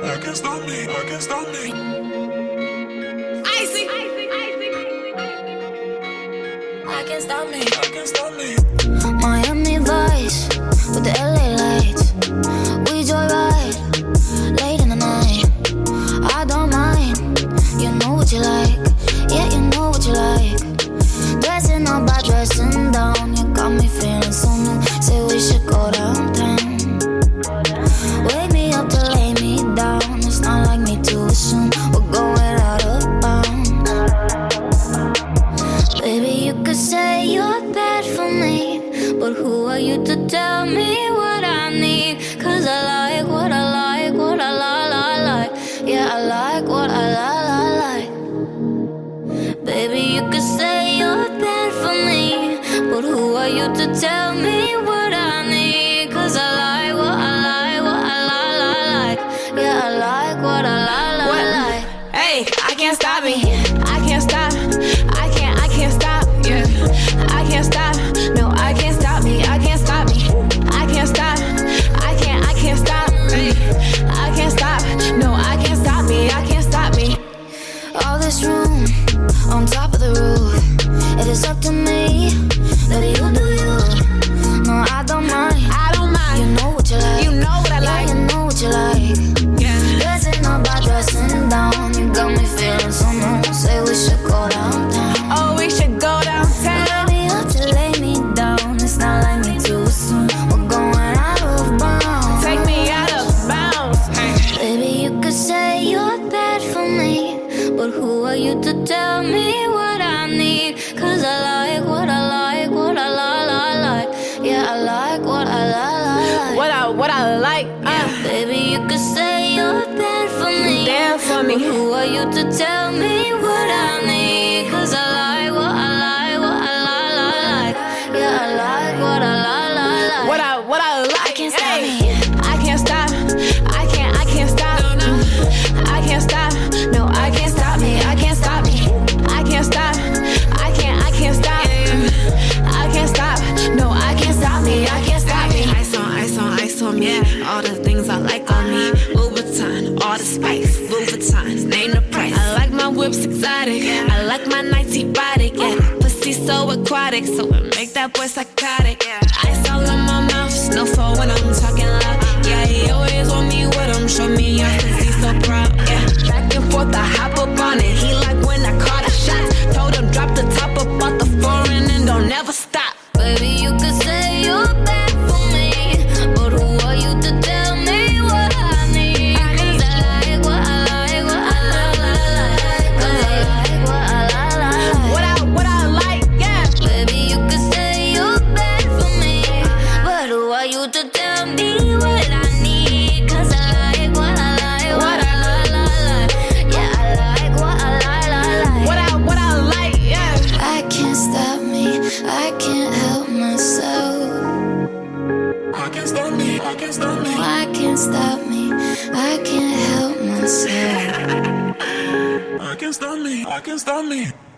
can't stop me, I can't stop me. Icy. I can't stop me. I can't stop me. Miami Vice with the LA lights. We joyride late in the night. I don't mind. You know what you like. Yeah, you know what you like. Dressing up by dressing down. You got me feeling so new. Say we should go downtown. Wake me up to lay me down. It's not like me to assume we're going out of bounds. Baby, you could say you're bad for me, but who are you to tell me what I need? Cause I like what I like, what I like. Yeah, I like what I like. Baby, you could say you're bad for me, but who are you to tell me what I need? Cause I like what I like, what I like. Yeah, I like what I like. Hey, I can't stop me. I can't stop. I can't stop. Yeah, I can't stop. No, I can't stop me. I can't stop me. I can't stop. I can't stop. Hey, I can't stop. No, I can't stop me. I can't stop me. All this room on top of the roof, it is up to me. Baby, you do you. No, I don't mind. I don't mind. You know what you like. You know what I like. Yeah, you know what you like. Yeah. Dressing up by dressing down. You got me feeling so new. Say we should go downtown. Oh, we should go downtown. Baby, up to lay me down. It's not like me too soon. We're going out of bounds. Take me out of bounds. Hey. Baby, you could say you're bad for me, but who are you to tell me what I need? Cause I like what I like, what I like. Yeah, I like what I like. What I like. Baby, you could say you're bad for me. Bad for me. But who are you to tell me what I need? Cause I like what I like, what I like. Yeah, I like what I like. What I like. I can't stop me. I can't stop. I can't stop. No. I can't stop. No, I can't stop me. I can't stop me. I can't stop. I can't stop. I can't stop. No, I can't stop me. I can't stop me. Ice on me. All the things I like on me. Louboutin, all the spice. Louboutins, name the price. I like my whips exotic. I like my nights erotic. Yeah, pussy so aquatic, so it make that boy psychotic. Ice all in my mouth, snow fall when I'm talking loud. Yeah, he always want me with him, show me off 'cause he's so proud. Yeah, back and forth, I hop up on it. He like when I call the shots. Told him drop the top up off the foreign and don't never stop. Baby, you could say you're bad for me, but who are you to tell me what I need? Cause I like what I like, what I like. Cause I like what I like. What I like, yeah. Baby, you could say you're bad for me, but who are you to tell me what I need? Cause I like what I like, what I like. Yeah, I like what I like. What I like, yeah. I can't stop me, I can't help myself. I can't stop me, I can't stop me. I can't stop me, I can't help myself. I can't stop me, I can't stop me.